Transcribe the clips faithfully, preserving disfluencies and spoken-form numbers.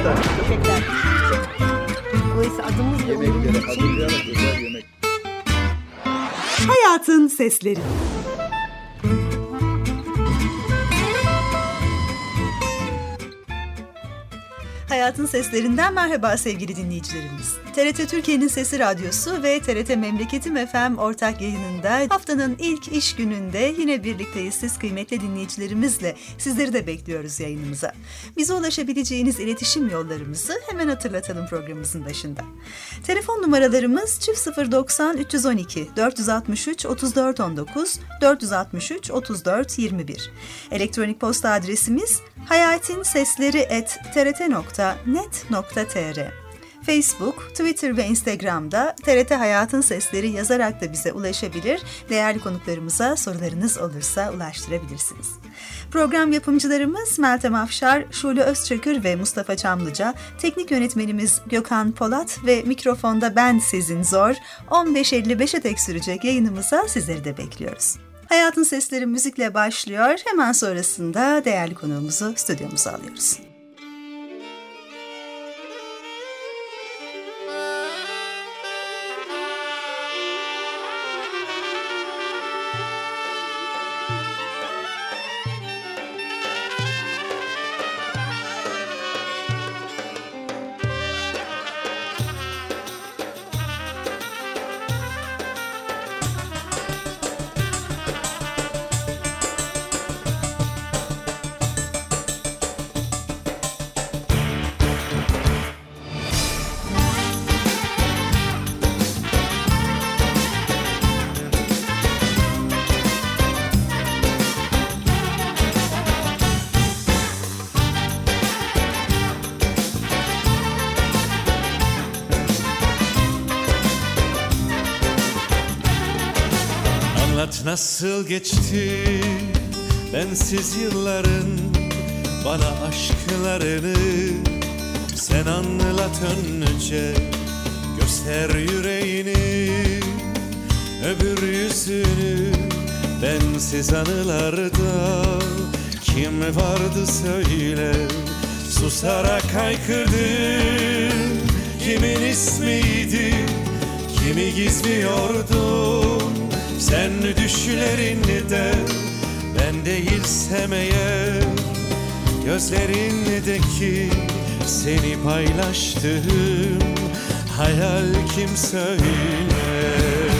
Köpekler. Dolayısıyla adımız bile onun için. Hayatın Sesleri. Hayatın Seslerinden merhaba sevgili dinleyicilerimiz. T R T Türkiye'nin Sesi Radyosu ve T R T Memleketim F M ortak yayınında haftanın ilk iş gününde yine birlikteyiz siz kıymetli dinleyicilerimizle. Sizleri de bekliyoruz yayınımıza. Bize ulaşabileceğiniz iletişim yollarımızı hemen hatırlatalım programımızın başında. Telefon numaralarımız çift sıfır doksan üç yüz on iki dört altı üç otuz dört on dokuz dört altı üç otuz dört yirmi bir. Elektronik posta adresimiz hayatinsesleri at t r t nokta net nokta t r. Facebook, Twitter ve Instagram'da T R T Hayatın Sesleri yazarak da bize ulaşabilir, değerli konuklarımıza sorularınız olursa ulaştırabilirsiniz. Program yapımcılarımız Meltem Afşar, Şule Özçakır ve Mustafa Çamlıca, teknik yönetmenimiz Gökhan Polat ve mikrofonda ben Sezin Zor, on beş elli beşe dek sürecek yayınımıza sizleri de bekliyoruz. Hayatın Sesleri müzikle başlıyor, hemen sonrasında değerli konuğumuzu stüdyomuza alıyoruz. Nasıl geçti bensiz yılların, bana aşklarını sen anlat önce. Göster yüreğini, öbür yüzünü, bensiz anılarda kim vardı söyle. Susarak haykırdım, kimin ismiydi, kimi gizliyordum. Sen düşlerini de ben değilsem eğer, gözlerindeki seni paylaştığım hayal kim söyler?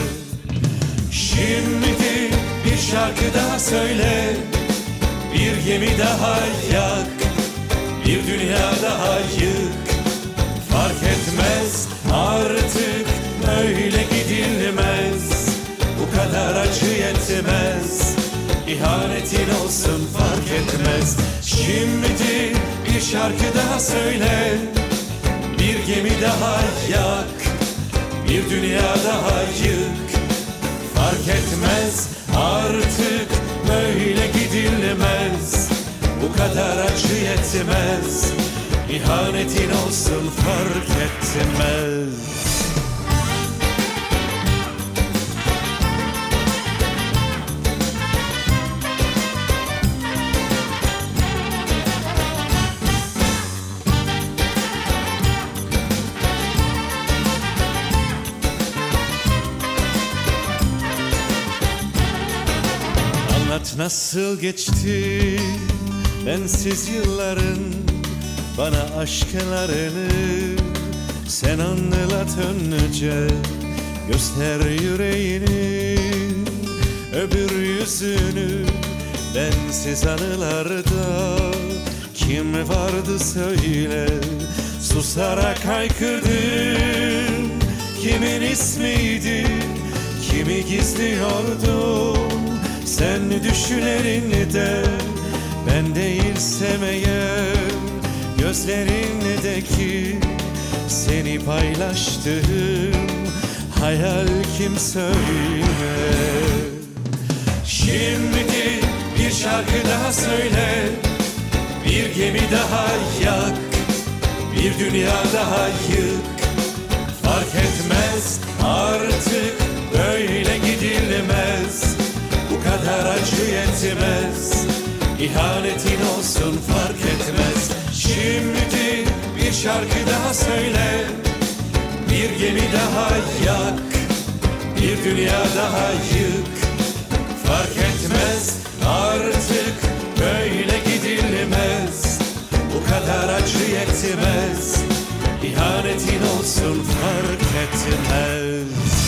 Şimdi bir şarkı daha söyle, bir gemi daha yak, bir dünya daha yık. Fark etmez artık öyle gidilmez, bu kadar acı yetmez, İhanetin olsun fark etmez. Şimdi bir şarkı daha söyle, bir gemi daha yak, bir dünya daha yık. Fark etmez artık böyle gidilmez, bu kadar acı yetmez, İhanetin olsun fark etmez. Nasıl geçti bensiz yılların, bana aşklarını sen anlat önce. Göster yüreğini, öbür yüzünü, bensiz anılarda kim vardı söyle. Susarak haykırdım, kimin ismiydi, kimi gizliyordum. Sen düşlerini de ben değilsem eğer, gözlerindeki seni paylaştığım hayal kim söyler? Şimdi bir şarkı daha söyle, bir gemi daha yak, bir dünya daha yık. Fark etmez artık böyle gidilmez, bu kadar acı yetmez, İhanetin olsun fark etmez. Şimdi bir şarkı daha söyle, bir gemi daha yak, bir dünya daha yık. Fark etmez artık böyle gidilmez, bu kadar acı yetmez, İhanetin olsun fark etmez.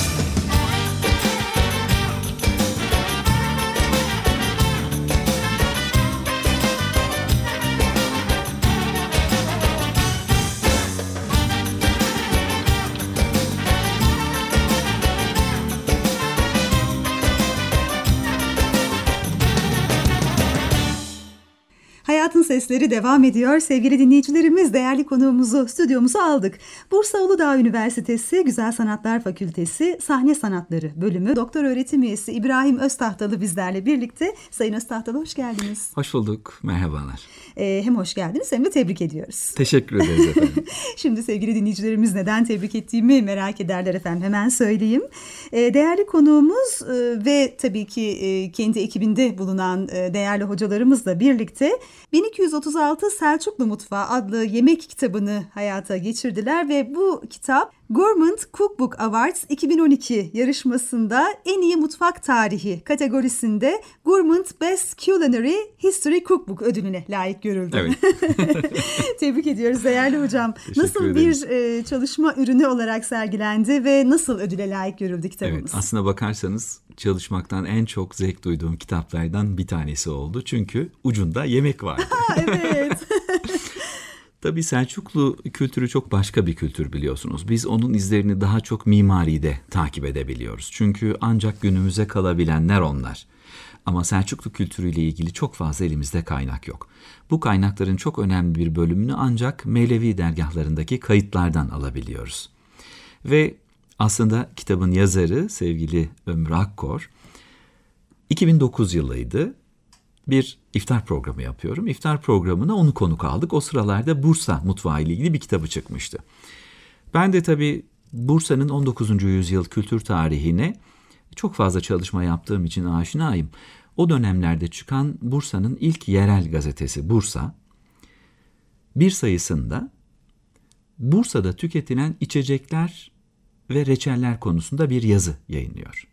Hayatın Sesleri devam ediyor. Sevgili dinleyicilerimiz, değerli konuğumuzu stüdyomuza aldık. Bursa Uludağ Üniversitesi Güzel Sanatlar Fakültesi Sahne Sanatları Bölümü Doktor Öğretim Üyesi İbrahim Öztahtalı bizlerle birlikte. Sayın Öztahtalı, hoş geldiniz. Hoş bulduk, merhabalar. Ee, hem hoş geldiniz hem de tebrik ediyoruz. Teşekkür ederiz efendim. Şimdi sevgili dinleyicilerimiz neden tebrik ettiğimi merak ederler efendim. Hemen söyleyeyim. Ee, değerli konuğumuz e, ve tabii ki e, kendi ekibinde bulunan e, değerli hocalarımızla birlikte bin iki yüz otuz altı Selçuklu Mutfağı adlı yemek kitabını hayata geçirdiler ve bu kitap Gourmand Cookbook Awards iki bin on iki yarışmasında en iyi mutfak tarihi kategorisinde Gourmand Best Culinary History Cookbook ödülüne layık görüldü. Evet. Tebrik ediyoruz değerli hocam. Teşekkür nasıl ederiz. bir e, çalışma ürünü olarak sergilendi ve nasıl ödüle layık görüldü kitabımız? Evet, aslına bakarsanız çalışmaktan en çok zevk duyduğum kitaplardan bir tanesi oldu. Çünkü ucunda yemek vardı. Ha, evet. Tabii Selçuklu kültürü çok başka bir kültür biliyorsunuz. Biz onun izlerini daha çok mimaride takip edebiliyoruz. Çünkü ancak günümüze kalabilenler onlar. Ama Selçuklu kültürüyle ilgili çok fazla elimizde kaynak yok. Bu kaynakların çok önemli bir bölümünü ancak Mevlevi dergahlarındaki kayıtlardan alabiliyoruz. Ve aslında kitabın yazarı sevgili Ömür Akkor, iki bin dokuz yılıydı. Bir iftar programı yapıyorum. İftar programına onu konuk aldık. O sıralarda Bursa mutfağı ile ilgili bir kitabı çıkmıştı. Ben de tabii Bursa'nın on dokuzuncu yüzyıl kültür tarihine çok fazla çalışma yaptığım için aşinayım. O dönemlerde çıkan Bursa'nın ilk yerel gazetesi Bursa, bir sayısında Bursa'da tüketilen içecekler ve reçeller konusunda bir yazı yayınlıyor.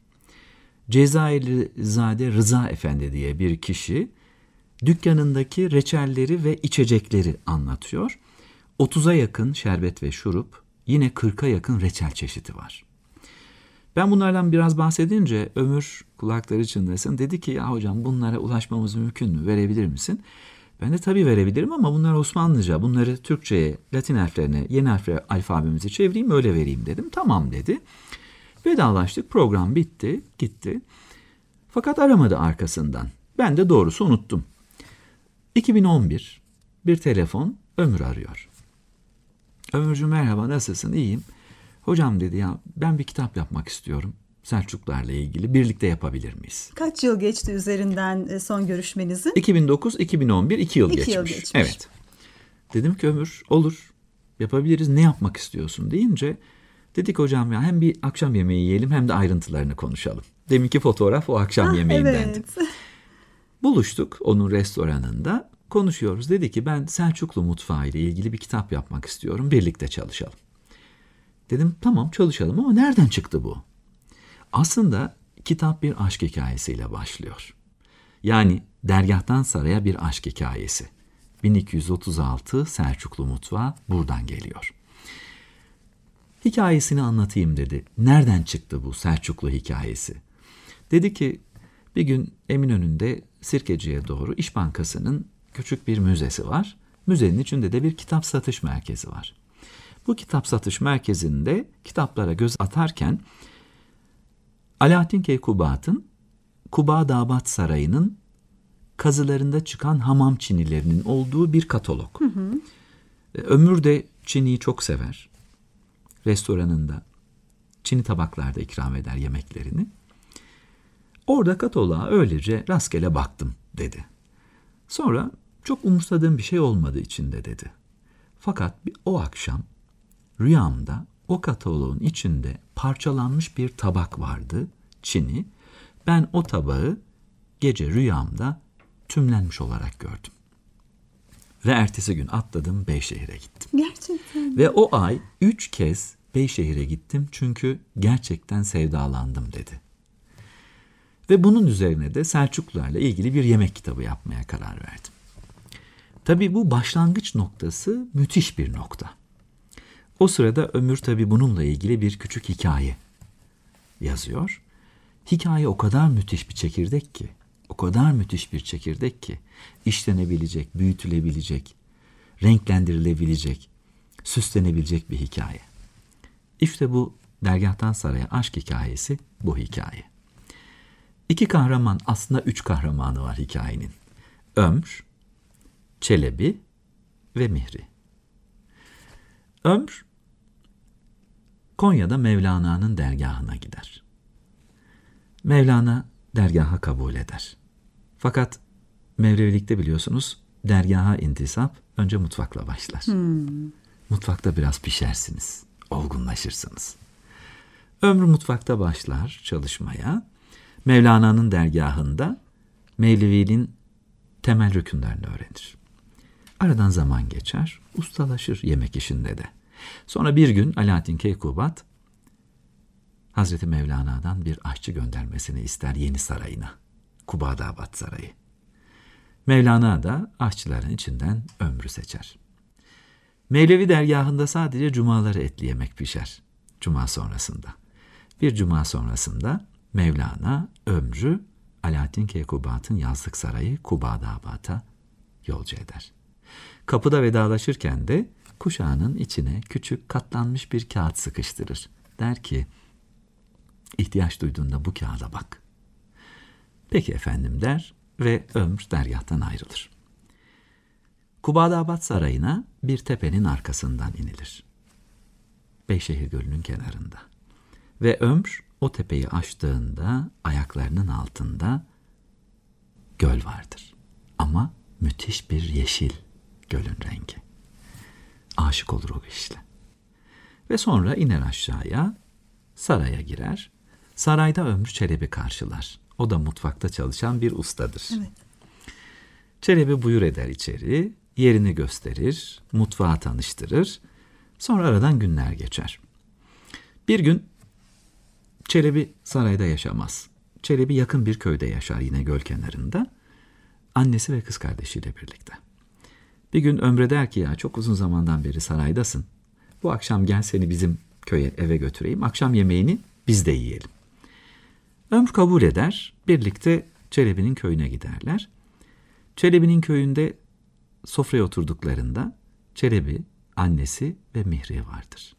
Cezayirlizade Rıza Efendi diye bir kişi dükkanındaki reçelleri ve içecekleri anlatıyor. otuza yakın şerbet ve şurup, yine kırka yakın reçel çeşidi var. Ben bunlardan biraz bahsedince Ömür kulakları çınlasın, dedi ki ya hocam bunlara ulaşmamız mümkün mü, verebilir misin? Ben de tabii verebilirim ama bunlar Osmanlıca, bunları Türkçe'ye, Latin harflerine, yeni harfler alfabemizi çevireyim öyle vereyim dedim. Tamam dedi. Vedalaştık, program bitti, gitti. Fakat aramadı arkasından. Ben de doğrusu unuttum. iki bin on bir bir telefon, Ömür arıyor. Ömürcüğüm merhaba, nasılsın? İyiyim. Hocam dedi ya ben bir kitap yapmak istiyorum. Selçuklarla ilgili, birlikte yapabilir miyiz? Kaç yıl geçti üzerinden son görüşmenizin? iki bin dokuz iki bin on bir iki yıl iki geçmiş. Yıl geçmiş. Evet. Dedim ki Ömür olur, yapabiliriz, ne yapmak istiyorsun deyince dedik hocam ya hem bir akşam yemeği yiyelim hem de ayrıntılarını konuşalım. Deminki fotoğraf o akşam Ah, yemeğindendi. evet. Buluştuk onun restoranında, konuşuyoruz. Dedi ki ben Selçuklu mutfağı ile ilgili bir kitap yapmak istiyorum, birlikte çalışalım. Dedim tamam çalışalım ama nereden çıktı bu? Aslında kitap bir aşk hikayesiyle başlıyor. Yani dergahtan saraya bir aşk hikayesi. bin iki yüz otuz altı Selçuklu mutfağı buradan geliyor. Hikayesini anlatayım dedi. Nereden çıktı bu Selçuklu hikayesi? Dedi ki bir gün Eminönü'nde Sirkeci'ye doğru İş Bankası'nın küçük bir müzesi var. Müzenin içinde de bir kitap satış merkezi var. Bu kitap satış merkezinde kitaplara göz atarken Alaaddin Keykubat'ın Kuba Dabat Sarayı'nın kazılarında çıkan hamam çinilerinin olduğu bir katalog. Hı hı. Ömür de çiniyi çok sever. Restoranında çini tabaklarda ikram eder yemeklerini. Orada kataloğa öylece rastgele baktım dedi. Sonra çok umursadığım bir şey olmadı içinde dedi. Fakat o akşam rüyamda o kataloğun içinde parçalanmış bir tabak vardı, çini. Ben o tabağı gece rüyamda tümlenmiş olarak gördüm. Ve ertesi gün atladım, Beyşehir'e gittim. Gerçekten. Ve o ay üç kez Beyşehir'e gittim çünkü gerçekten sevdalandım dedi. Ve bunun üzerine de Selçuklularla ilgili bir yemek kitabı yapmaya karar verdim. Tabii bu başlangıç noktası müthiş bir nokta. O sırada Ömür tabii bununla ilgili bir küçük hikaye yazıyor. Hikaye o kadar müthiş bir çekirdek ki, o kadar müthiş bir çekirdek ki, işlenebilecek, büyütülebilecek, renklendirilebilecek, süslenebilecek bir hikaye. İşte bu Dergâhtan Saraya aşk hikayesi bu hikaye. İki kahraman, aslında üç kahramanı var hikayenin. Ömr, Çelebi ve Mihri. Ömr, Konya'da Mevlana'nın dergahına gider. Mevlana dergaha kabul eder. Fakat Mevlevilikte biliyorsunuz dergaha intisap önce mutfakla başlar. Hmm. Mutfakta biraz pişersiniz, olgunlaşırsınız. Ömrü mutfakta başlar çalışmaya. Mevlana'nın dergahında Mevleviliğin temel rükünlerini öğrenir. Aradan zaman geçer, ustalaşır yemek işinde de. Sonra bir gün Alaaddin Keykubat Hazreti Mevlana'dan bir aşçı göndermesini ister yeni sarayına, Kubadabad Sarayı. Mevlana da aşçıların içinden Ömr'ü seçer. Mevlevi dergahında sadece cumaları etli yemek pişer, cuma sonrasında. Bir cuma sonrasında Mevlana Ömr'ü Alaaddin Keykubat'ın yazlık sarayı Kubadabad'a yolcu eder. Kapıda vedalaşırken de kuşağının içine küçük katlanmış bir kağıt sıkıştırır. Der ki, ihtiyaç duyduğunda bu kağıda bak. Peki efendim der ve Ömr dergâhtan ayrılır. Kubadabad Sarayı'na bir tepenin arkasından inilir. Beyşehir Gölü'nün kenarında. Ve Ömr o tepeyi aştığında ayaklarının altında göl vardır. Ama müthiş bir yeşil gölün rengi. Aşık olur o işle. Ve sonra iner aşağıya, saraya girer. Sarayda Ömrü Çelebi karşılar. O da mutfakta çalışan bir ustadır. Evet. Çelebi buyur eder içeri, yerini gösterir, mutfağı tanıştırır. Sonra aradan günler geçer. Bir gün Çelebi sarayda yaşamaz. Çelebi yakın bir köyde yaşar, yine göl kenarında. Annesi ve kız kardeşiyle birlikte. Bir gün Ömr'e der ki, ya çok uzun zamandan beri saraydasın. Bu akşam gel seni bizim köye, eve götüreyim. Akşam yemeğini biz de yiyelim. Ömr kabul eder. Birlikte Çelebi'nin köyüne giderler. Çelebi'nin köyünde sofraya oturduklarında Çelebi, annesi ve Mihri vardır.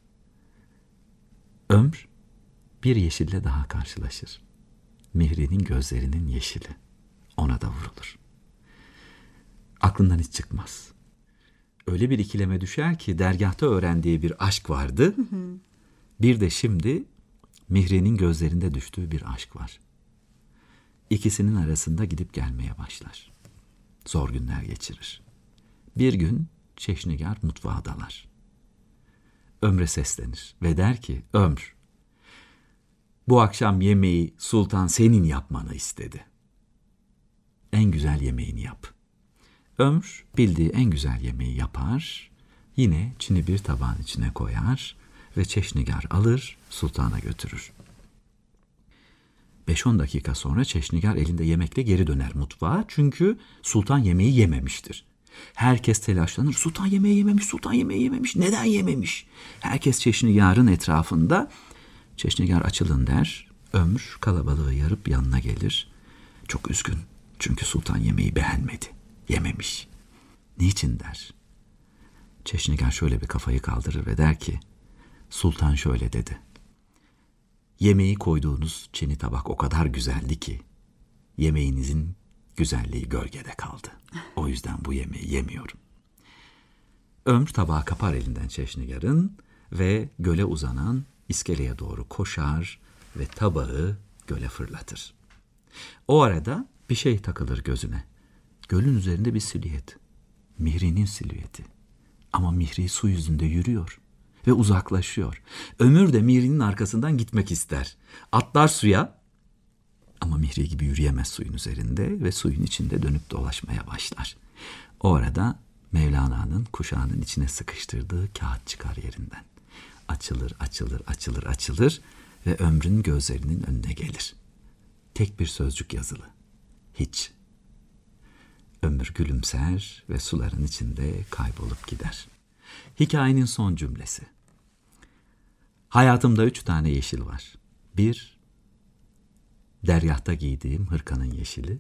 Ömr bir yeşille daha karşılaşır. Mihri'nin gözlerinin yeşili. Ona da vurulur. Aklından hiç çıkmaz. Öyle bir ikileme düşer ki dergâhta öğrendiği bir aşk vardı. Hı hı. Bir de şimdi Mihri'nin gözlerinde düştüğü bir aşk var. İkisinin arasında gidip gelmeye başlar. Zor günler geçirir. Bir gün Çeşnigar mutfağa dalar. Ömr'e seslenir ve der ki, Ömr, bu akşam yemeği sultan senin yapmanı istedi. En güzel yemeğini yap. Ömr bildiği en güzel yemeği yapar, yine çini bir tabağın içine koyar ve Çeşnigar alır, sultana götürür. beş on dakika sonra Çeşnigar elinde yemekle geri döner mutfağa, çünkü sultan yemeği yememiştir. Herkes telaşlanır, sultan yemeği yememiş, sultan yemeği yememiş, neden yememiş? Herkes Çeşnigar'ın etrafında. Çeşnigar açılın der, Ömr kalabalığı yarıp yanına gelir. Çok üzgün, çünkü sultan yemeği beğenmedi, yememiş. Niçin der. Çeşnigar şöyle bir kafayı kaldırır ve der ki, sultan şöyle dedi. Yemeği koyduğunuz çini tabak o kadar güzeldi ki, yemeğinizin güzelliği gölgede kaldı. O yüzden bu yemeği yemiyorum. Ömr tabağı kapar elinden Çeşnigar'ın ve göle uzanan iskeleye doğru koşar ve tabağı göle fırlatır. O arada bir şey takılır gözüne. Gölün üzerinde bir silüet. Mihri'nin silüeti. Ama Mihri su yüzünde yürüyor ve uzaklaşıyor. Ömür de Mihri'nin arkasından gitmek ister. Atlar suya ama Mihri gibi yürüyemez suyun üzerinde ve suyun içinde dönüp dolaşmaya başlar. O arada Mevlana'nın kuşağının içine sıkıştırdığı kağıt çıkar yerinden. Açılır, açılır, açılır, açılır ve ömrün gözlerinin önüne gelir. Tek bir sözcük yazılı. Hiç. Ömür gülümser ve suların içinde kaybolup gider. Hikayenin son cümlesi. Hayatımda üç tane yeşil var. Bir, deryahta giydiğim hırkanın yeşili.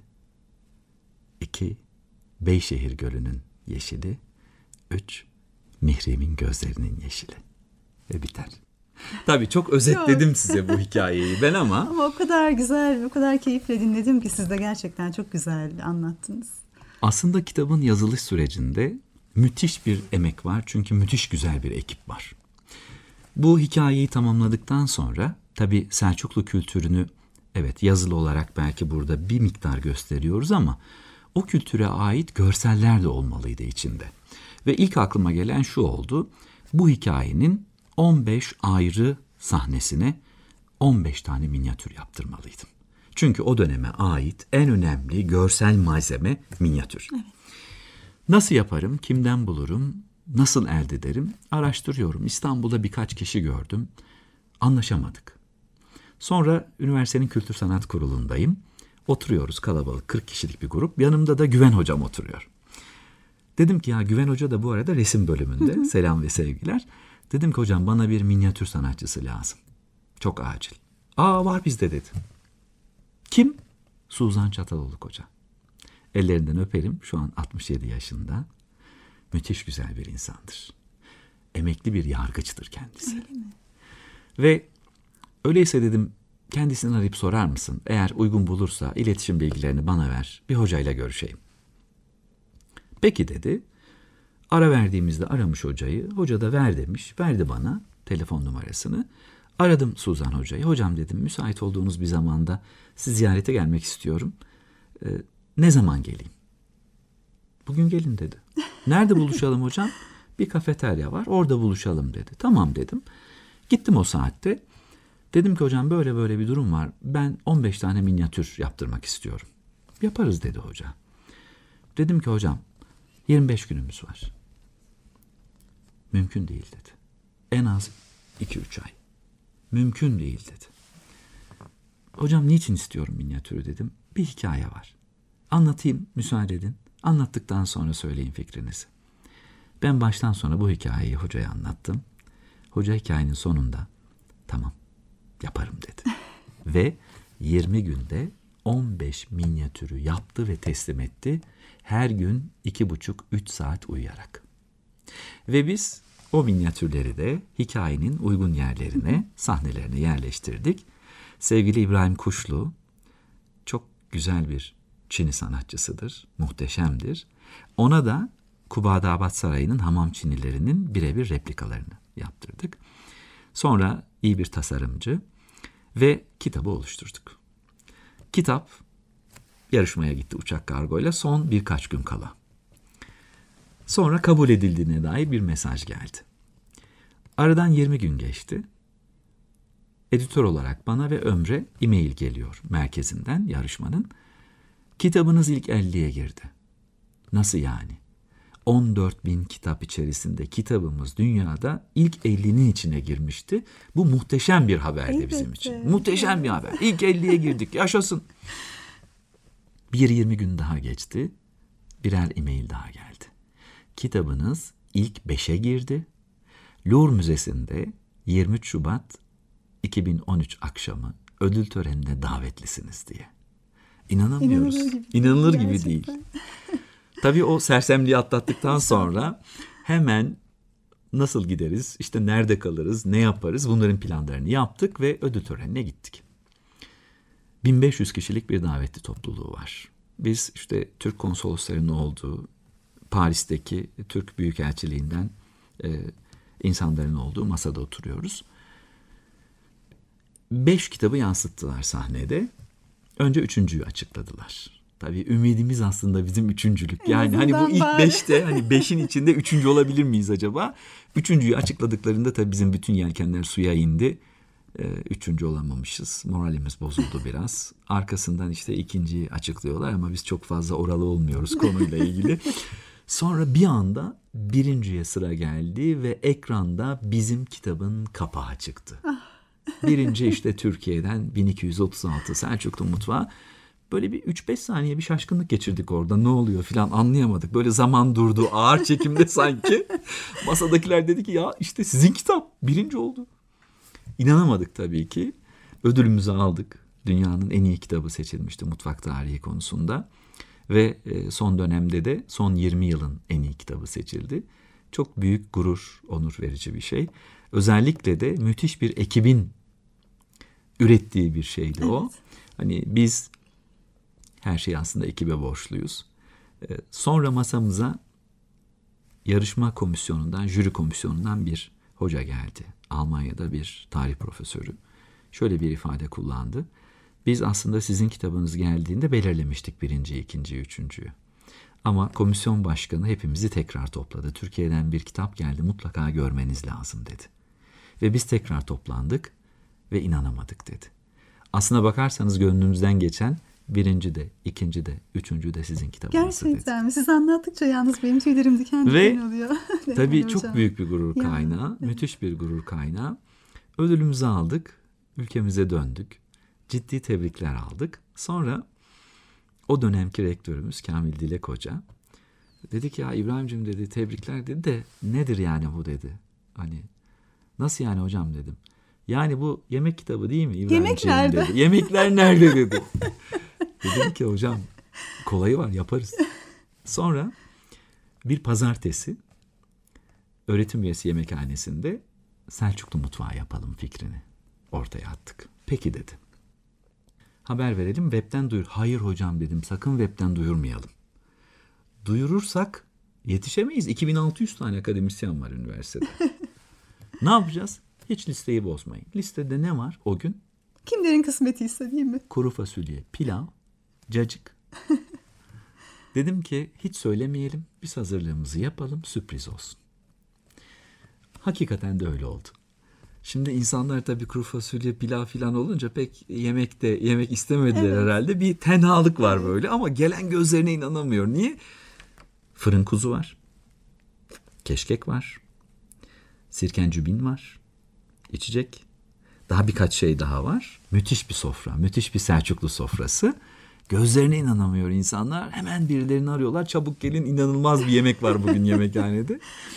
İki, Beyşehir Gölü'nün yeşili. Üç, Mihrim'in gözlerinin yeşili. Ve biter. Tabii çok özetledim size bu hikayeyi ben ama. Ama o kadar güzel, o kadar keyifle dinledim ki siz de gerçekten çok güzel anlattınız. Aslında kitabın yazılış sürecinde müthiş bir emek var. Çünkü müthiş güzel bir ekip var. Bu hikayeyi tamamladıktan sonra tabii Selçuklu kültürünü evet yazılı olarak belki burada bir miktar gösteriyoruz ama o kültüre ait görseller de olmalıydı içinde. Ve ilk aklıma gelen şu oldu. Bu hikayenin on beş ayrı sahnesine on beş tane minyatür yaptırmalıydım. Çünkü o döneme ait en önemli görsel malzeme minyatür. Evet. Nasıl yaparım, kimden bulurum, nasıl elde ederim? Araştırıyorum. İstanbul'da birkaç kişi gördüm. Anlaşamadık. Sonra üniversitenin Kültür Sanat Kurulu'ndayım. Oturuyoruz kalabalık, kırk kişilik bir grup. Yanımda da Güven Hocam oturuyor. Dedim ki ya Güven Hoca da bu arada resim bölümünde. Hı hı. Selam ve sevgiler. Dedim ki hocam bana bir minyatür sanatçısı lazım. Çok acil. Aa var bizde dedi. Kim? Suzan Çataloluk Hoca. Ellerinden öperim. Şu an altmış yedi yaşında. Müthiş güzel bir insandır. Emekli bir yargıçtır kendisi. Öyle mi? Ve öyleyse dedim kendisini arayıp sorar mısın? Eğer uygun bulursa iletişim bilgilerini bana ver. Bir hocayla görüşeyim. Peki dedi. Ara verdiğimizde aramış hocayı. Hoca da ver demiş. Verdi bana telefon numarasını. Aradım Suzan Hoca'yı. Hocam dedim müsait olduğunuz bir zamanda sizi ziyarete gelmek istiyorum. Ee, ne zaman geleyim? Bugün gelin dedi. Nerede buluşalım hocam? Bir kafeterya var. Orada buluşalım dedi. Tamam dedim. Gittim o saatte. Dedim ki hocam böyle böyle bir durum var. Ben on beş tane minyatür yaptırmak istiyorum. Yaparız dedi hoca. Dedim ki hocam yirmi beş günümüz var. Mümkün değil dedi. En az iki üç ay. Mümkün değil dedi. Hocam niçin istiyorum minyatürü dedim. Bir hikaye var. Anlatayım müsaade edin. Anlattıktan sonra söyleyin fikrinizi. Ben baştan sona bu hikayeyi hocaya anlattım. Hoca hikayenin sonunda tamam yaparım dedi. Ve yirmi günde on beş minyatürü yaptı ve teslim etti. Her gün iki buçuk üç saat uyuyarak. Ve biz o minyatürleri de hikayenin uygun yerlerine, sahnelerine yerleştirdik. Sevgili İbrahim Kuşlu çok güzel bir Çini sanatçısıdır, muhteşemdir. Ona da Kubadabad Sarayı'nın hamam çinilerinin birebir replikalarını yaptırdık. Sonra iyi bir tasarımcı ve kitabı oluşturduk. Kitap yarışmaya gitti uçak kargoyla son birkaç gün kala. Sonra kabul edildiğine dair bir mesaj geldi. Aradan yirmi gün geçti. Editör olarak bana ve Ömre e-mail geliyor merkezinden yarışmanın. Kitabınız ilk elliye girdi. Nasıl yani? on dört bin kitap içerisinde kitabımız dünyada ilk ellinin içine girmişti. Bu muhteşem bir haberdi evet, bizim için. Evet. Muhteşem bir haber. İlk elliye girdik. Yaşasın. Bir yirmi gün daha geçti. Birer e-mail daha geldi. Kitabınız ilk beşe girdi. Louvre Müzesi'nde yirmi üç Şubat iki bin on üç akşamı ödül törenine davetlisiniz diye. İnanamıyoruz. İnanılır gibi, İnanılır gibi değil. Tabii o sersemliği atlattıktan sonra hemen nasıl gideriz, işte nerede kalırız, ne yaparız bunların planlarını yaptık ve ödül törenine gittik. bin beş yüz kişilik bir davetli topluluğu var. Biz işte Türk konsoloslarının olduğu Paris'teki Türk Büyükelçiliğinden e, insanların olduğu masada oturuyoruz. Beş kitabı yansıttılar sahnede. Önce üçüncüyü açıkladılar. Tabii ümidimiz aslında bizim üçüncülük. Yani hani bu ilk bari. beşte hani beşin içinde üçüncü olabilir miyiz acaba? Üçüncüyü açıkladıklarında tabii bizim bütün yelkenler suya indi. Ee, üçüncü olamamışız. Moralimiz bozuldu biraz. Arkasından işte ikinciyi açıklıyorlar ama biz çok fazla oralı olmuyoruz konuyla ilgili. Sonra bir anda birinciye sıra geldi ve ekranda bizim kitabın kapağı çıktı. Birinci işte Türkiye'den bin iki yüz otuz altı Selçuklu Mutfağı. Böyle bir üç beş saniye bir şaşkınlık geçirdik orada. Ne oluyor falan anlayamadık. Böyle zaman durdu ağır çekimde sanki. Masadakiler dedi ki ya işte sizin kitap birinci oldu. İnanamadık tabii ki. Ödülümüzü aldık. Dünyanın en iyi kitabı seçilmişti mutfak tarihi konusunda. Ve son dönemde de son yirmi yılın en iyi kitabı seçildi. Çok büyük gurur, onur verici bir şey. Özellikle de müthiş bir ekibin ürettiği bir şeydi evet. o. Hani biz her şeyi aslında ekibe borçluyuz. Sonra masamıza yarışma komisyonundan, jüri komisyonundan bir hoca geldi. Almanya'da bir tarih profesörü. Şöyle bir ifade kullandı. Biz aslında sizin kitabınız geldiğinde belirlemiştik birinciyi, ikinciyi, üçüncüyü. Ama komisyon başkanı hepimizi tekrar topladı. Türkiye'den bir kitap geldi, mutlaka görmeniz lazım dedi. Ve biz tekrar toplandık ve inanamadık dedi. Aslına bakarsanız gönlümüzden geçen birinci de, ikinci de, üçüncü de sizin kitabınız dedi. Gerçekten mi? Siz anlattıkça yalnız benim tüylerim diken diken oluyor. Tabii çok hocam. Büyük bir gurur kaynağı, ya. Müthiş bir gurur kaynağı. Ödülümüzü aldık, ülkemize döndük. Ciddi tebrikler aldık. Sonra o dönemki rektörümüz Kamil Dilek Hoca dedi ki ya İbrahim'cim dedi tebrikler dedi de nedir yani bu dedi. Hani nasıl yani hocam dedim. Yani bu yemek kitabı değil mi İbrahim'cim Yemek nerede? dedi. Yemekler nerede dedi. Dedim ki hocam kolayı var yaparız. Sonra bir pazartesi öğretim üyesi yemekhanesinde Selçuklu Mutfağı yapalım fikrini ortaya attık. Peki dedi. Haber verelim webten duyur. Hayır hocam dedim sakın webten duyurmayalım. Duyurursak yetişemeyiz. iki bin altı yüz tane akademisyen var üniversitede. Ne yapacağız? Hiç listeyi bozmayın. Listede ne var o gün? Kimlerin kısmetiyse değil mi? Kuru fasulye, pilav, cacık. Dedim ki hiç söylemeyelim. Biz hazırlığımızı yapalım sürpriz olsun. Hakikaten de öyle oldu. Şimdi insanlar tabii kuru fasulye, pilav falan olunca pek yemekte yemek istemediler evet. herhalde. Bir tenhalık var evet. böyle ama gelen gözlerine inanamıyor. Niye? Fırın kuzu var. Keşkek var. Sirkencübin var. İçecek. Daha birkaç şey daha var. Müthiş bir sofra. Müthiş bir Selçuklu sofrası. Gözlerine inanamıyor insanlar. Hemen birilerini arıyorlar. Çabuk gelin inanılmaz bir yemek var bugün yemekhanede.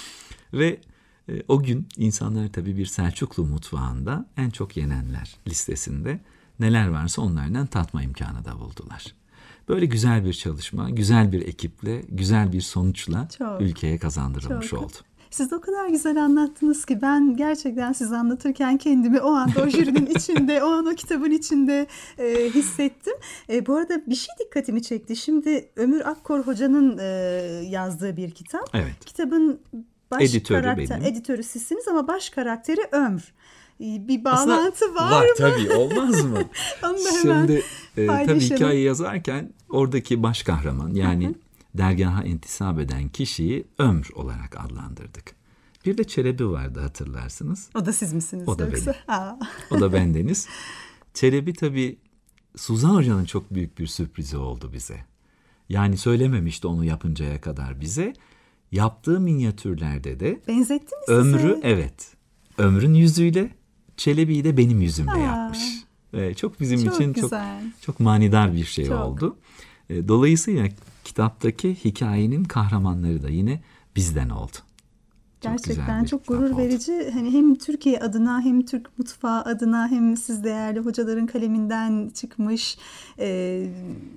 Ve e, o gün insanlar tabii bir Selçuklu mutfağında en çok yenenler listesinde neler varsa onlardan tatma imkanı da buldular. Böyle güzel bir çalışma, güzel bir ekiple, güzel bir sonuçla çok, ülkeye kazandırılmış çok. oldu. Siz de o kadar güzel anlattınız ki ben gerçekten siz anlatırken kendimi o anda o jürinin içinde, o an o kitabın içinde e, hissettim. E, bu arada bir şey dikkatimi çekti. Şimdi Ömür Akkor Hoca'nın e, yazdığı bir kitap. Evet. Kitabın baş editörü karakter, benim. Editörü sizsiniz ama baş karakteri Ömr. Bir bağlantı aslında var, var mı? Var tabii olmaz mı? Onu da hemen Şimdi e, tabii hikaye yazarken oradaki baş kahraman yani... Hı hı. dergaha intisap eden kişiyi Ömr olarak adlandırdık. Bir de Çelebi vardı hatırlarsınız. O da siz misiniz? O da yoksa? benim. Aa. O da bendeniz. Çelebi tabii Suzan Hoca'nın çok büyük bir sürprizi oldu bize. Yani söylememişti onu yapıncaya kadar bize. Yaptığı minyatürlerde de benzetti mi size? Ömr'ü evet. Ömr'ün yüzüyle Çelebi'yi de benim yüzümle Aa. yapmış. Ee, çok bizim çok için güzel. çok çok manidar bir şey çok. oldu. Ee, dolayısıyla kitaptaki hikayenin kahramanları da yine bizden oldu. Çok gerçekten çok gurur verici. Hani hem Türkiye adına hem Türk mutfağı adına hem siz değerli hocaların kaleminden çıkmış e,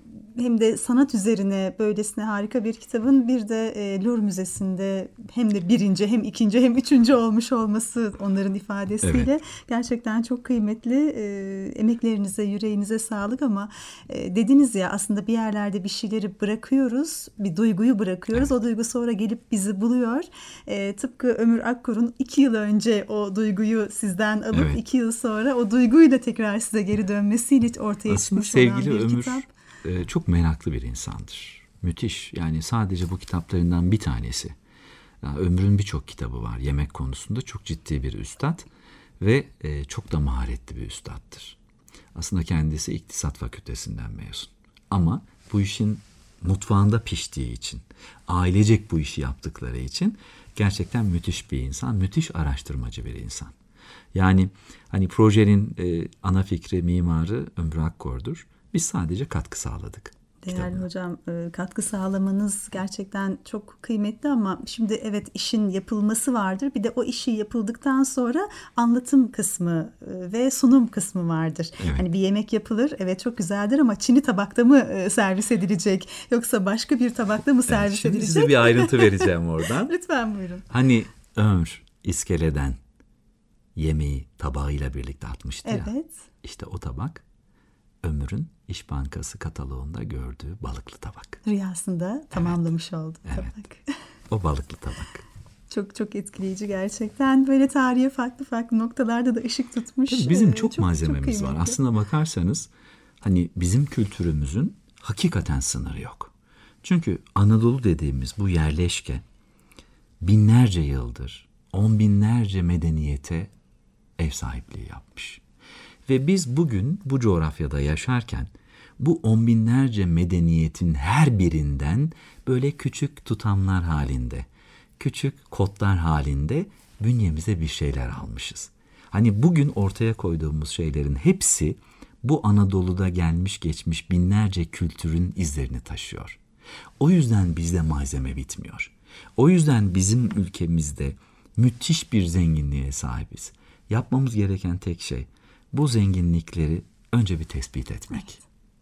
hem de sanat üzerine böylesine harika bir kitabın bir de e, Louvre Müzesi'nde hem de birinci hem ikinci hem üçüncü olmuş olması onların ifadesiyle evet. gerçekten çok kıymetli. E, emeklerinize, yüreğinize sağlık ama e, dediniz ya aslında bir yerlerde bir şeyleri bırakıyoruz, bir duyguyu bırakıyoruz. Evet. O duygu sonra gelip bizi buluyor. E, tıpkı Ömür Akkor'un iki yıl önce o duyguyu sizden alıp evet. iki yıl sonra o duyguyla tekrar size geri dönmesiyle ortaya aslında çıkmış olan bir Ömür, kitap. E, çok meraklı bir insandır. Müthiş. Yani sadece bu kitaplarından bir tanesi. Yani Ömr'ün birçok kitabı var. Yemek konusunda çok ciddi bir üstad ve e, çok da maharetli bir üstattır. Aslında kendisi İktisat Fakültesinden mezun. Ama bu işin mutfağında piştiği için, ailecek bu işi yaptıkları için gerçekten müthiş bir insan, müthiş araştırmacı bir insan. Yani hani projenin e, ana fikri, mimarı Ömrü Akkor'dur. Biz sadece katkı sağladık. Değerli kitabına. hocam, katkı sağlamanız gerçekten çok kıymetli ama şimdi evet işin yapılması vardır. Bir de o işi yapıldıktan sonra anlatım kısmı ve sunum kısmı vardır. Evet. Hani bir yemek yapılır, evet çok güzeldir ama çini tabakta mı servis edilecek yoksa başka bir tabakta mı servis Evet, şimdi edilecek? size bir ayrıntı vereceğim oradan. Lütfen buyurun. Hani Ömür iskeleden yemeği tabağıyla birlikte atmıştı ya. Evet. İşte o tabak Ömür'ün İş Bankası kataloğunda gördüğü balıklı tabak. Rüyasında tamamlamış oldu Evet. tabak. O balıklı tabak. Çok çok etkileyici gerçekten. Böyle tarihe farklı farklı noktalarda da ışık tutmuş. Tabii bizim Ee, çok, malzememiz çok var. kıymetli. Aslına bakarsanız hani bizim kültürümüzün hakikaten sınırı yok. Çünkü Anadolu dediğimiz bu yerleşke binlerce yıldır on binlerce medeniyete ev sahipliği yapmış. Ve biz bugün bu coğrafyada yaşarken bu on binlerce medeniyetin her birinden böyle küçük tutamlar halinde, küçük kodlar halinde bünyemize bir şeyler almışız. Hani bugün ortaya koyduğumuz şeylerin hepsi bu Anadolu'da gelmiş geçmiş binlerce kültürün izlerini taşıyor. O yüzden bizde malzeme bitmiyor. O yüzden bizim ülkemizde müthiş bir zenginliğe sahibiz. Yapmamız gereken tek şey bu zenginlikleri önce bir tespit etmek.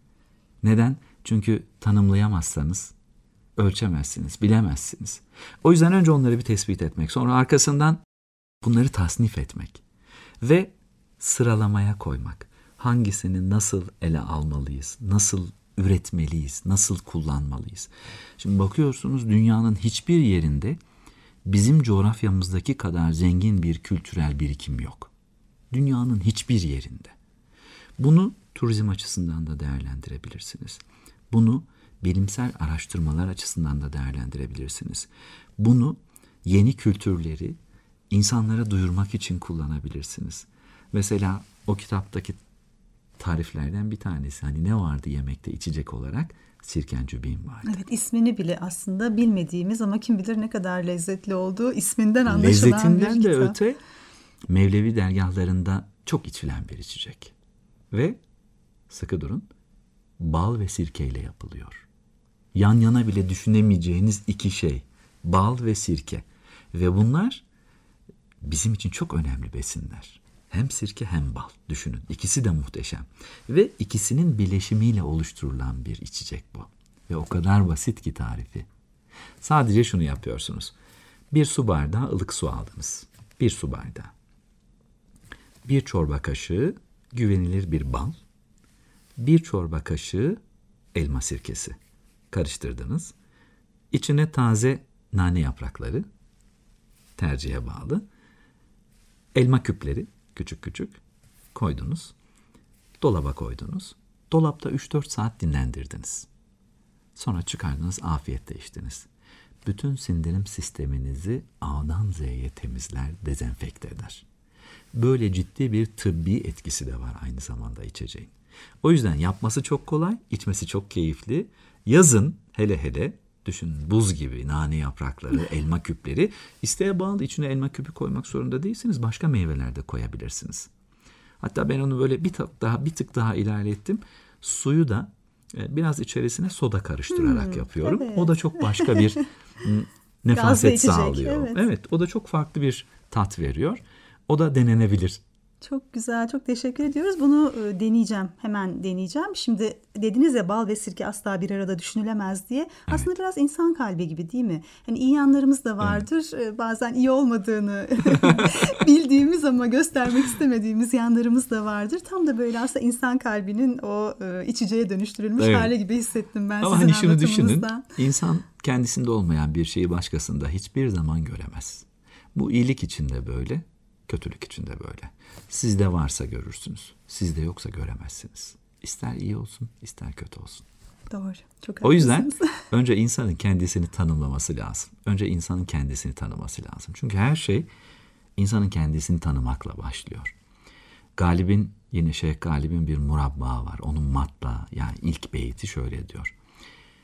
Neden? Çünkü tanımlayamazsanız ölçemezsiniz, bilemezsiniz. O yüzden önce onları bir tespit etmek, sonra arkasından bunları tasnif etmek ve sıralamaya koymak. Hangisini nasıl ele almalıyız, nasıl üretmeliyiz, nasıl kullanmalıyız? Şimdi bakıyorsunuz dünyanın hiçbir yerinde bizim coğrafyamızdaki kadar zengin bir kültürel birikim yok. Dünyanın hiçbir yerinde. Bunu turizm açısından da değerlendirebilirsiniz. Bunu bilimsel araştırmalar açısından da değerlendirebilirsiniz. Bunu yeni kültürleri insanlara duyurmak için kullanabilirsiniz. Mesela o kitaptaki tariflerden bir tanesi, hani ne vardı yemekte içecek olarak? Sirkencübin vardı. Evet, ismini bile aslında bilmediğimiz ama kim bilir ne kadar lezzetli olduğu isminden anlaşılan Lezzetinden bir de kitap. öte Mevlevi dergahlarında çok içilen bir içecek. Ve sıkı durun, bal ve sirkeyle yapılıyor. Yan yana bile düşünemeyeceğiniz iki şey, bal ve sirke. Ve bunlar bizim için çok önemli besinler. Hem sirke hem bal, düşünün. İkisi de muhteşem. Ve ikisinin bileşimiyle oluşturulan bir içecek bu. Ve o kadar basit ki tarifi. Sadece şunu yapıyorsunuz. Bir su bardağı ılık su aldınız. Bir su bardağı. Bir çorba kaşığı güvenilir bir bal. Bir çorba kaşığı elma sirkesi. Karıştırdınız. İçine taze nane yaprakları, tercihe bağlı. Elma küpleri, küçük küçük koydunuz. Dolaba koydunuz. Dolapta üç dört saat dinlendirdiniz. Sonra çıkardınız, afiyetle içtiniz. Bütün sindirim sisteminizi A'dan Z'ye temizler, dezenfekte eder. Böyle ciddi bir tıbbi etkisi de var aynı zamanda içeceğin. O yüzden yapması çok kolay, içmesi çok keyifli. Yazın hele hele düşünün, buz gibi nane yaprakları, elma küpleri. İsteğe bağlı, içine elma küpü koymak zorunda değilsiniz. Başka meyveler de koyabilirsiniz. Hatta ben onu böyle bir tık daha bir tık daha ilerlettim. Suyu da biraz içerisine soda karıştırarak hmm, yapıyorum. Evet. O da çok başka bir nefaset sağlıyor. Evet. evet, o da çok farklı bir tat veriyor. O da denenebilir. Çok güzel, çok teşekkür ediyoruz. Bunu e, deneyeceğim, hemen deneyeceğim. Şimdi dediniz ya, bal ve sirke asla bir arada düşünülemez diye. Evet. Aslında biraz insan kalbi gibi değil mi? Hani iyi yanlarımız da vardır. Evet. E, bazen iyi olmadığını bildiğimiz ama göstermek istemediğimiz yanlarımız da vardır. Tam da böyle aslında insan kalbinin o e, içeceğe dönüştürülmüş evet. hali gibi hissettim ben ama sizin hani şunu düşünün, anlatımınızdan. İnsan kendisinde olmayan bir şeyi başkasında hiçbir zaman göremez. Bu iyilik için de böyle, kötülük için de böyle. Sizde varsa görürsünüz. Sizde yoksa göremezsiniz. İster iyi olsun, ister kötü olsun. Doğru. Çok o yüzden önce insanın kendisini tanımlaması lazım. Önce insanın kendisini tanıması lazım. Çünkü her şey insanın kendisini tanımakla başlıyor. Galip'in, yine Şeyh Galip'in bir murabba var. Onun matla, yani ilk beyti şöyle diyor.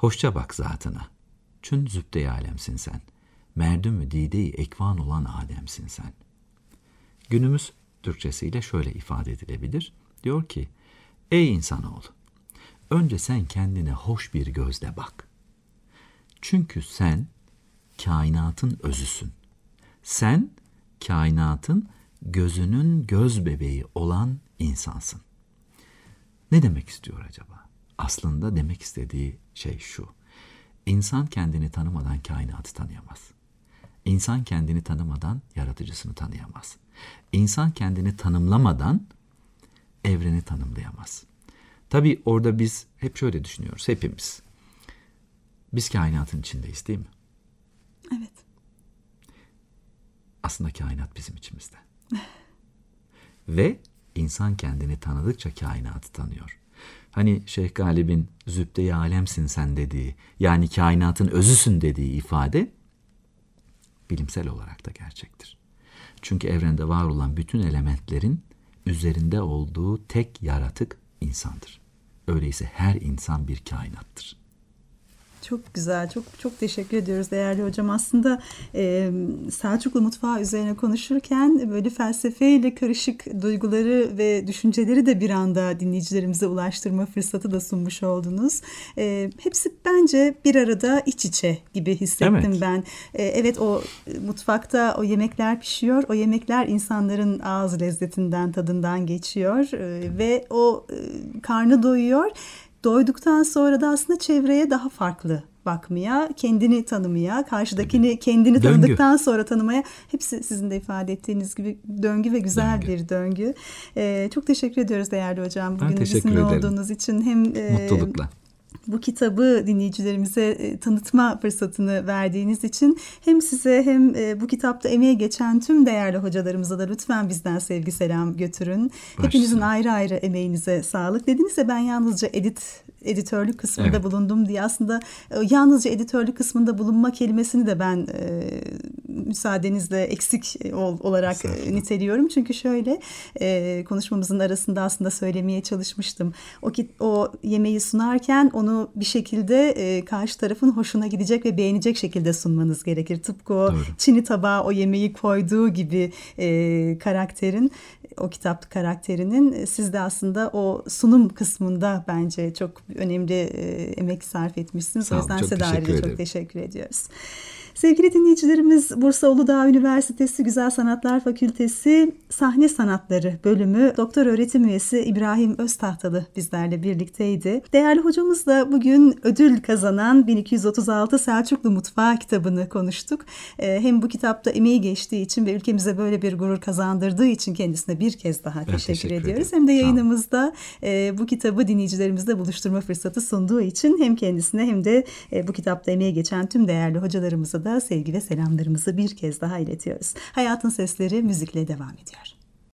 Hoşça bak zatına. Çün zübde-i alemsin sen. Merdüm-ü dide-i ekvan olan Adem'sin sen. Günümüz Türkçesiyle şöyle ifade edilebilir. Diyor ki, ey insanoğlu, önce sen kendine hoş bir gözle bak. Çünkü sen kainatın özüsün. Sen kainatın gözünün göz bebeği olan insansın. Ne demek istiyor acaba? Aslında demek istediği şey şu. İnsan kendini tanımadan kainatı tanıyamaz. İnsan kendini tanımadan yaratıcısını tanıyamaz. İnsan kendini tanımlamadan evreni tanımlayamaz. Tabii orada biz hep şöyle düşünüyoruz, hepimiz. Biz kainatın içindeyiz, değil mi? Evet. Aslında kainat bizim içimizde. Ve insan kendini tanıdıkça kainatı tanıyor. Hani Şeyh Galip'in zübde-i alemsin sen dediği, yani kainatın özüsün dediği ifade bilimsel olarak da gerçektir. Çünkü evrende var olan bütün elementlerin üzerinde olduğu tek yaratık insandır. Öyleyse her insan bir kainattır. Çok güzel, çok çok teşekkür ediyoruz değerli hocam. Aslında e, Selçuklu mutfağı üzerine konuşurken böyle felsefeyle karışık duyguları ve düşünceleri de bir anda dinleyicilerimize ulaştırma fırsatı da sunmuş oldunuz. E, hepsi bence bir arada iç içe gibi hissettim evet. ben. E, evet o mutfakta o yemekler pişiyor, o yemekler insanların ağız lezzetinden, tadından geçiyor e, ve o e, karnı doyuyor. Doyduktan sonra da aslında çevreye daha farklı bakmaya, kendini tanımaya, karşıdakini kendini döngü. Tanıdıktan sonra tanımaya, hepsi sizin de ifade ettiğiniz gibi döngü ve güzel döngü. bir döngü. Ee, çok teşekkür ediyoruz değerli hocam. Bugün bizimle olduğunuz için hem e, mutlulukla. Bu kitabı dinleyicilerimize e, tanıtma fırsatını verdiğiniz için hem size hem e, bu kitapta emeğe geçen tüm değerli hocalarımıza da lütfen bizden sevgi selam götürün. Başsın. Hepinizin ayrı ayrı emeğinize sağlık. Dediniz ya ben yalnızca edit editörlük kısmında evet. bulundum diye. Aslında e, yalnızca editörlük kısmında bulunma kelimesini de ben e, müsaadenizle eksik ol, olarak e, niteliyorum. Çünkü şöyle e, konuşmamızın arasında aslında söylemeye çalışmıştım. O, o yemeği sunarken onu bir şekilde e, karşı tarafın hoşuna gidecek ve beğenecek şekilde sunmanız gerekir. Tıpkı o Doğru. Çin'i tabağa o yemeği koyduğu gibi e, karakterin, o kitap karakterinin siz de aslında o sunum kısmında bence çok önemli e, emek sarf etmişsiniz. Sağ o yüzden olun, size de ayrıca ederim. çok teşekkür ediyoruz. Sevgili dinleyicilerimiz, Bursa Uludağ Üniversitesi Güzel Sanatlar Fakültesi Sahne Sanatları Bölümü Doktor Öğretim Üyesi İbrahim Öztahtalı bizlerle birlikteydi. Değerli hocamızla bugün ödül kazanan bin iki yüz otuz altı Selçuklu Mutfağı kitabını konuştuk. Hem bu kitapta emeği geçtiği için ve ülkemize böyle bir gurur kazandırdığı için kendisine bir kez daha teşekkür, teşekkür ediyoruz. Ederim. Hem de yayınımızda bu kitabı dinleyicilerimizle buluşturma fırsatı sunduğu için hem kendisine hem de bu kitapta emeği geçen tüm değerli hocalarımıza da sevgi ve selamlarımızı bir kez daha iletiyoruz. Hayatın Sesleri müzikle devam ediyor.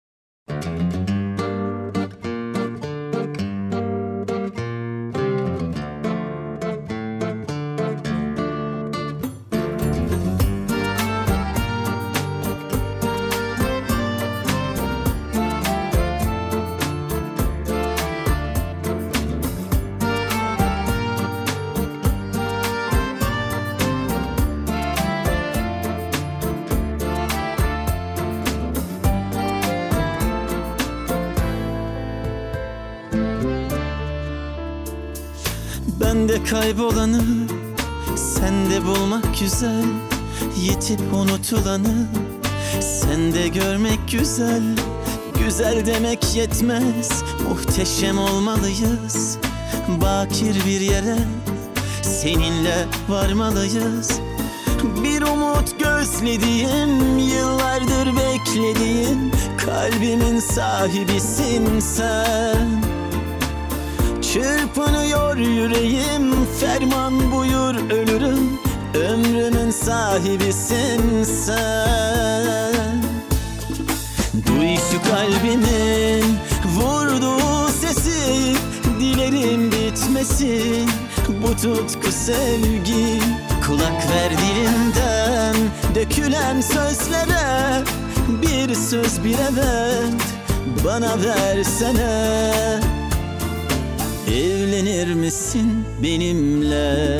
Bende kaybolanı sende bulmak güzel, yitip unutulanı sende görmek güzel. Güzel demek yetmez, muhteşem olmalıyız. Bakir bir yere seninle varmalıyız. Bir umut gözlediğim, yıllardır beklediğim, kalbimin sahibisin sen. Çırpınıyor yüreğim, ferman buyur ölürüm, ömrümün sahibisin sen. Duy şu kalbimin vurduğu sesi, dilerim bitmesin bu tutku sevgi. Kulak ver dilimden dökülen sözlere, bir söz bir evet bana versene. Evlenir misin benimle?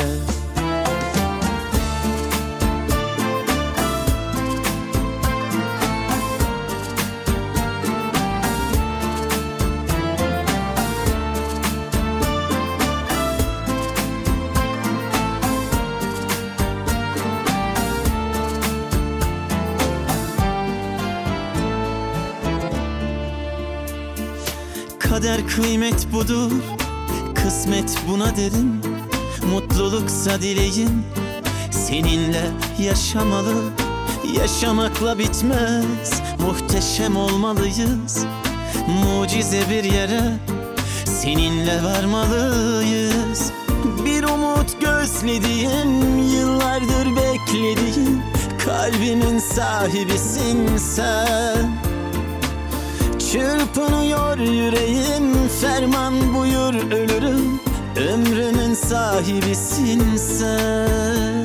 Kader kıymet budur, kısmet buna derim. Mutluluksa dileğim, seninle yaşamalı. Yaşamakla bitmez, muhteşem olmalıyız. Mucize bir yere seninle varmalıyız. Bir umut gözlediğim, yıllardır beklediğim, kalbimin sahibisin sen. Çırpınıyor yüreğim, ferman buyur ölürüm. Ömrümün sahibisin sen.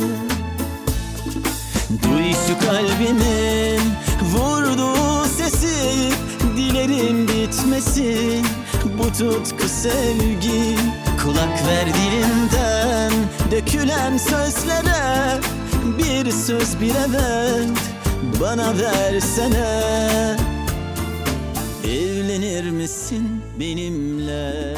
Duy şu kalbimin vurduğu sesi, dilerim bitmesin bu tutku sevgi. Kulak ver dilimden dökülen sözlere, bir söz bir evet bana versene. Evlenir misin benimle?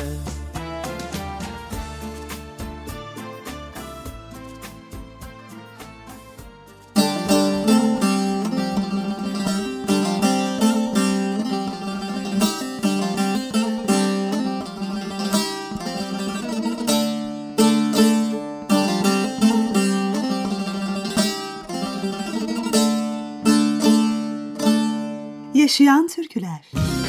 Yaşayan türküler.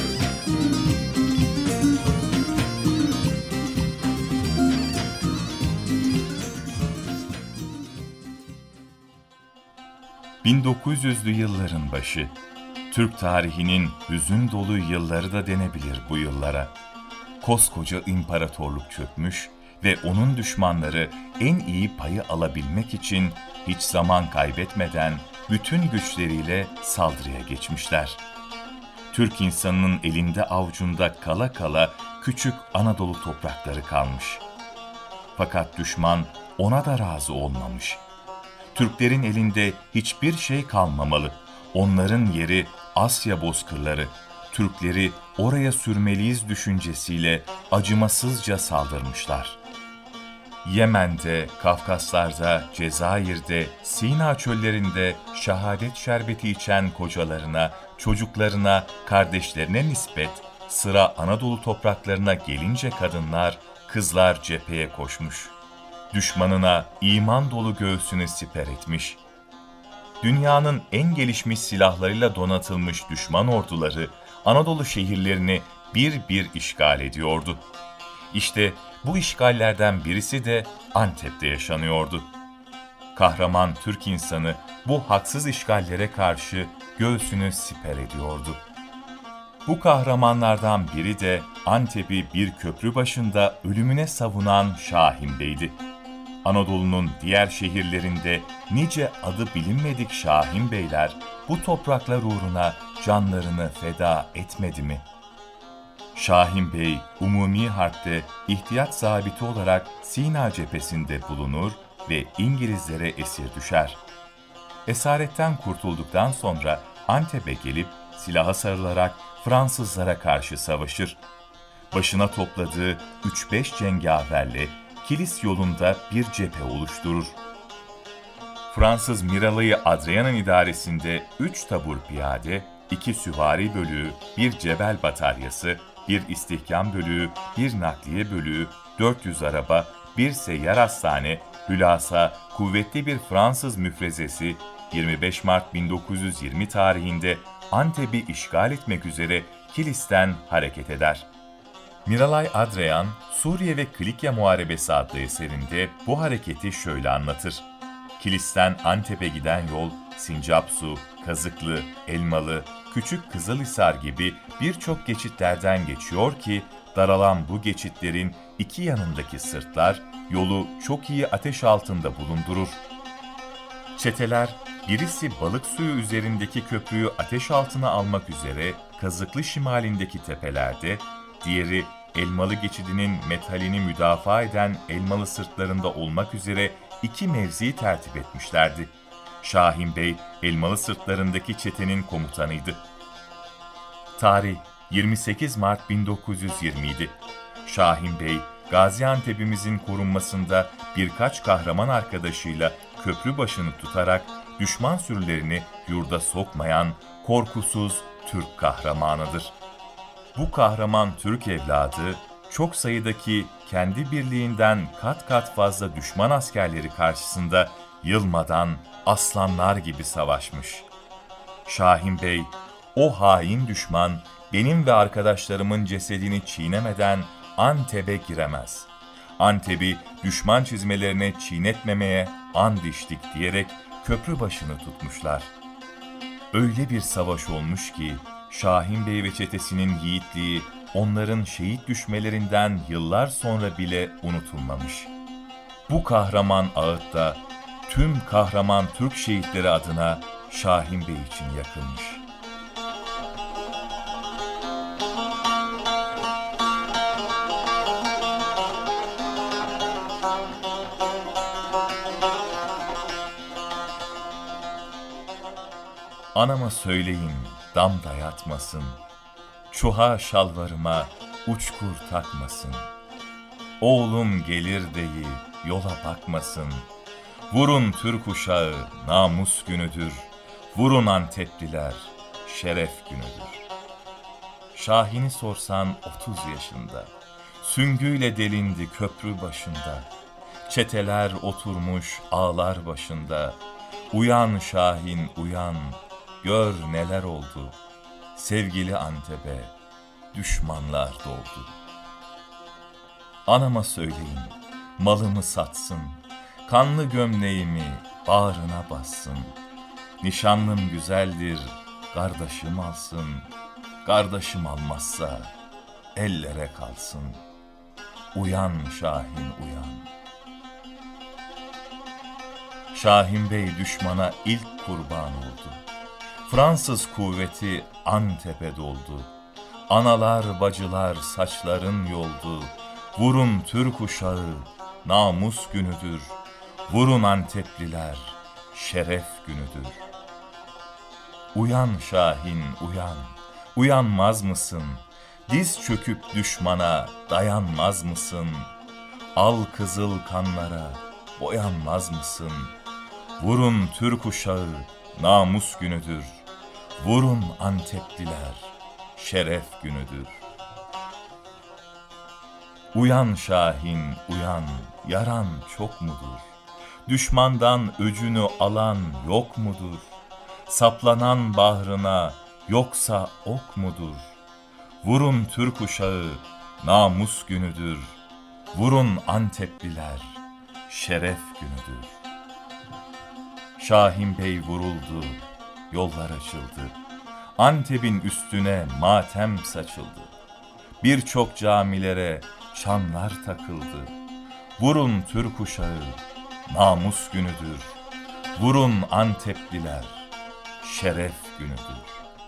bin dokuz yüzlü yılların başı, Türk tarihinin hüzün dolu yılları da denebilir bu yıllara. Koskoca imparatorluk çökmüş ve onun düşmanları en iyi payı alabilmek için hiç zaman kaybetmeden bütün güçleriyle saldırıya geçmişler. Türk insanının elinde avucunda kala kala küçük Anadolu toprakları kalmış. Fakat düşman ona da razı olmamış. Türklerin elinde hiçbir şey kalmamalı. Onların yeri Asya bozkırları. Türkleri oraya sürmeliyiz düşüncesiyle acımasızca saldırmışlar. Yemen'de, Kafkaslar'da, Cezayir'de, Sina çöllerinde şehadet şerbeti içen kocalarına, çocuklarına, kardeşlerine nispet, sıra Anadolu topraklarına gelince kadınlar, kızlar cepheye koşmuş. Düşmanına iman dolu göğsünü siper etmiş. Dünyanın en gelişmiş silahlarıyla donatılmış düşman orduları Anadolu şehirlerini bir bir işgal ediyordu. İşte bu işgallerden birisi de Antep'te yaşanıyordu. Kahraman Türk insanı bu haksız işgallere karşı göğsünü siper ediyordu. Bu kahramanlardan biri de Antep'i bir köprü başında ölümüne savunan Şahin Bey'di. Anadolu'nun diğer şehirlerinde nice adı bilinmedik Şahin Beyler bu topraklar uğruna canlarını feda etmedi mi? Şahin Bey, Umumi Harp'te ihtiyat zabiti olarak Sina cephesinde bulunur ve İngilizlere esir düşer. Esaretten kurtulduktan sonra Antep'e gelip silaha sarılarak Fransızlara karşı savaşır. Başına topladığı üç beş cengaverle Kilis yolunda bir cephe oluşturur. Fransız Miralayı Adrian'ın idaresinde üç tabur piyade, iki süvari bölüğü, bir cebel bataryası, bir istihkam bölüğü, bir nakliye bölüğü, dört yüz araba, bir seyyar hastane, hülasa, kuvvetli bir Fransız müfrezesi yirmi beş Mart bin dokuz yüz yirmi tarihinde Antep'i işgal etmek üzere Kilis'ten hareket eder. Miralay Adrian, Suriye ve Kilikya Muharebesi adlı eserinde bu hareketi şöyle anlatır. Kilis'ten Antep'e giden yol, Sincapsu, Kazıklı, Elmalı, Küçük Kızılhisar gibi birçok geçitlerden geçiyor ki, daralan bu geçitlerin iki yanındaki sırtlar yolu çok iyi ateş altında bulundurur. Çeteler, birisi balık suyu üzerindeki köprüyü ateş altına almak üzere Kazıklı şimalindeki tepelerde, diğeri Elmalı geçidinin metalini müdafaa eden Elmalı sırtlarında olmak üzere iki mevzi tertip etmişlerdi. Şahin Bey, Elmalı sırtlarındaki çetenin komutanıydı. Tarih yirmi sekiz Mart bin dokuz yüz yirmi idi. Şahin Bey, Gaziantep'imizin korunmasında birkaç kahraman arkadaşıyla köprü başını tutarak düşman sürülerini yurda sokmayan korkusuz Türk kahramanıdır. Bu kahraman Türk evladı, çok sayıdaki kendi birliğinden kat kat fazla düşman askerleri karşısında yılmadan aslanlar gibi savaşmış. Şahin Bey, o hain düşman benim ve arkadaşlarımın cesedini çiğnemeden Antep'e giremez. Antep'i düşman çizmelerine çiğnetmemeye and içtik diyerek köprü başını tutmuşlar. Öyle bir savaş olmuş ki Şahin Bey ve çetesinin yiğitliği onların şehit düşmelerinden yıllar sonra bile unutulmamış. Bu kahraman ağıtta tüm kahraman Türk şehitleri adına Şahin Bey için yakılmış. Anama söyleyin dam dayatmasın, çuha şalvarıma uçkur takmasın. Oğlum gelir deyi yola bakmasın, vurun Türk uşağı namus günüdür, vurun Antepliler şeref günüdür. Şahin'i sorsan otuz yaşında, süngüyle delindi köprü başında. Çeteler oturmuş ağlar başında, uyan Şahin uyan, gör neler oldu, sevgili Antep'e düşmanlar doldu. Anama söyleyin, malımı satsın, kanlı gömleğimi bağrına bassın. Nişanlım güzeldir, kardeşim alsın, kardeşim almazsa ellere kalsın. Uyan Şahin uyan. Şahin Bey düşmana ilk kurban oldu. Fransız kuvveti Antep'e doldu. Analar bacılar saçların yoldu. Vurun Türk uşağı namus günüdür. Vurun Antepliler şeref günüdür. Uyan Şahin uyan, uyanmaz mısın? Diz çöküp düşmana dayanmaz mısın? Al kızıl kanlara boyanmaz mısın? Vurun Türk uşağı namus günüdür. Vurun Antepliler şeref günüdür. Uyan Şahin uyan, yaran çok mudur? Düşmandan öcünü alan yok mudur? Saplanan bahrına yoksa ok mudur? Vurun Türk uşağı namus günüdür. Vurun Antepliler şeref günüdür. Şahin Bey vuruldu, yollar açıldı. Antep'in üstüne matem saçıldı. Birçok camilere çanlar takıldı. Vurun Türk uşağı, namus günüdür. Vurun Antepliler, şeref günüdür.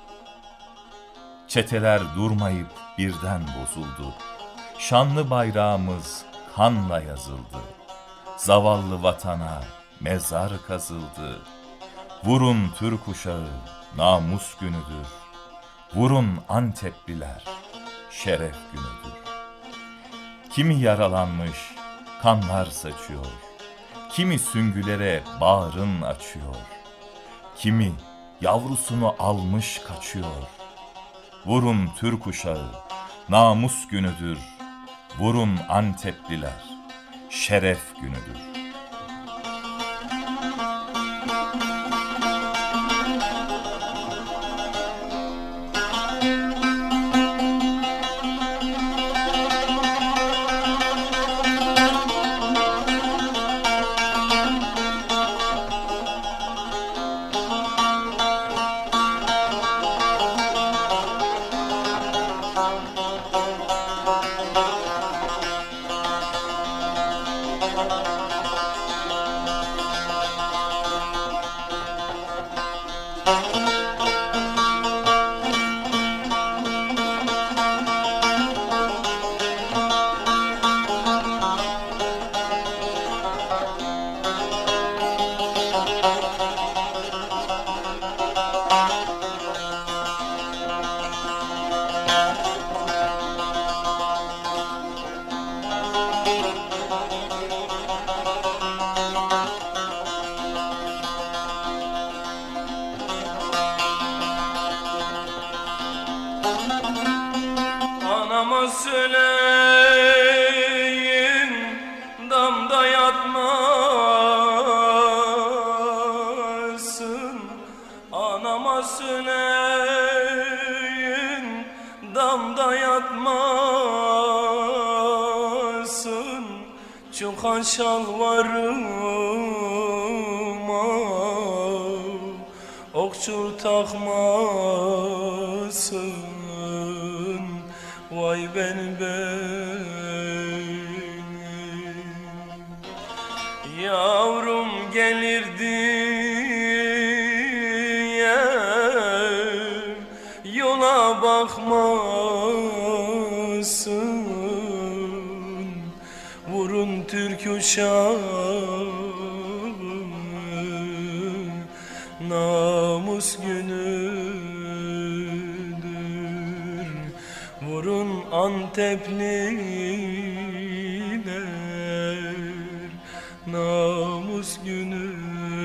Çeteler durmayıp birden bozuldu. Şanlı bayrağımız kanla yazıldı. Zavallı vatana mezar kazıldı. Vurun Türk uşağı, namus günüdür. Vurun Antepliler, şeref günüdür. Kimi yaralanmış, kanlar saçıyor. Kimi süngülere bağrın açıyor. Kimi yavrusunu almış kaçıyor. Vurun Türk uşağı, namus günüdür. Vurun Antepliler, şeref günüdür. Burkan şalvarıma okçu takmasın. Vay ben benim. Yavrum gelirdi ya yola bakmasın. Vurun Türk uşağı namus günüdür. Vurun Antepliler namus günüdür.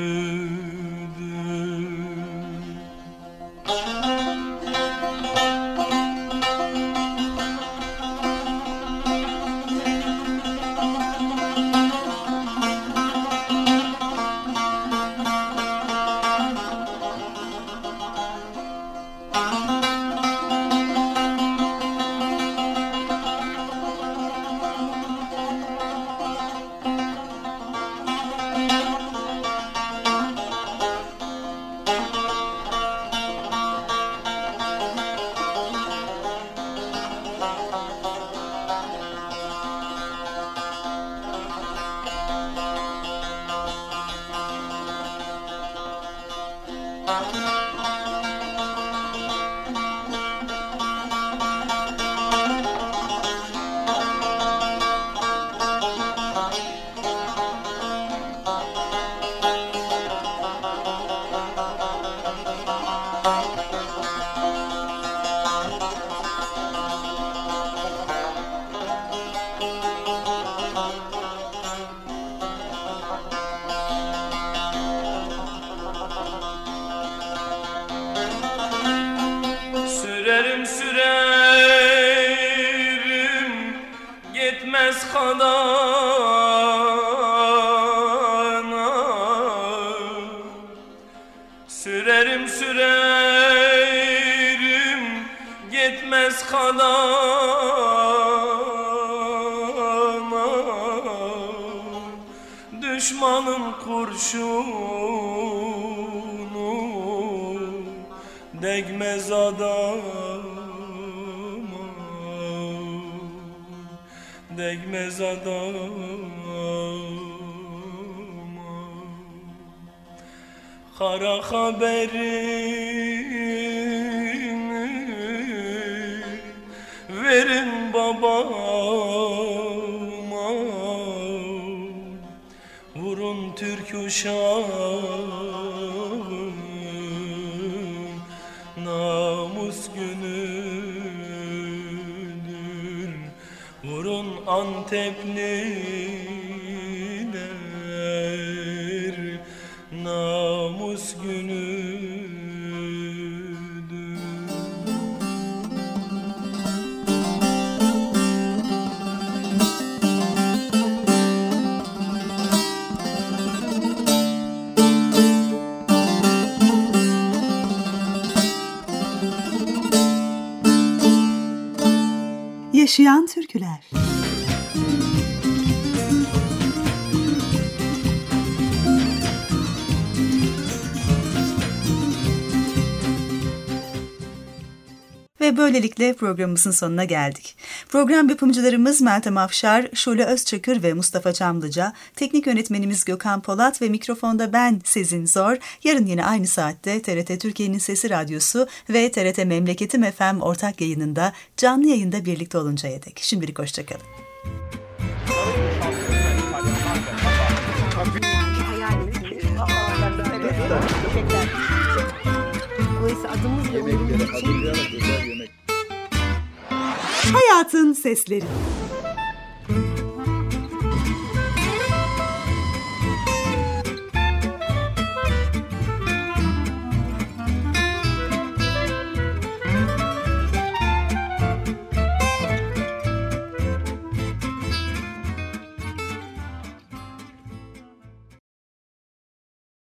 Sürerim sürerim gitmez kadana. Sürerim sürerim gitmez kadana. Düşmanın kurşunu değmez adama, değmez adama. Kara haberini verin babama. Vurun Türk uşağı namus günüdür. Vurun Antepliler namus günüdür. Yaşayan türküler. Ve böylelikle programımızın sonuna geldik. Program yapımcılarımız Meltem Afşar, Şule Özçakır ve Mustafa Çamlıca, teknik yönetmenimiz Gökhan Polat ve mikrofonda ben Sezin Zor. Yarın yine aynı saatte T R T Türkiye'nin Sesi Radyosu ve T R T Memleketim F M ortak yayınında canlı yayında birlikte oluncaya dek. Şimdilik hoşçakalın. Hayatın Sesleri.